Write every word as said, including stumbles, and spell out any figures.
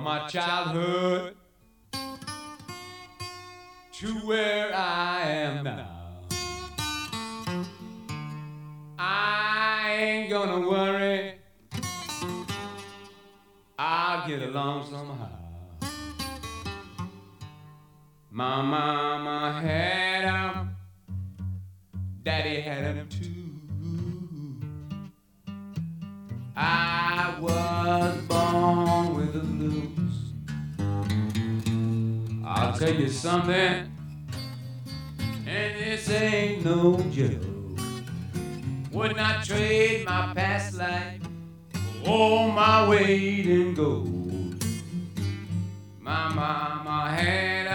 my childhood to where I am now. I ain't gonna worry, I'll get along somehow. My mama had him, daddy had him too. I was born with the blues. I'll tell you something, and this ain't no joke. Would not trade my past life for all my weight in gold. My mama had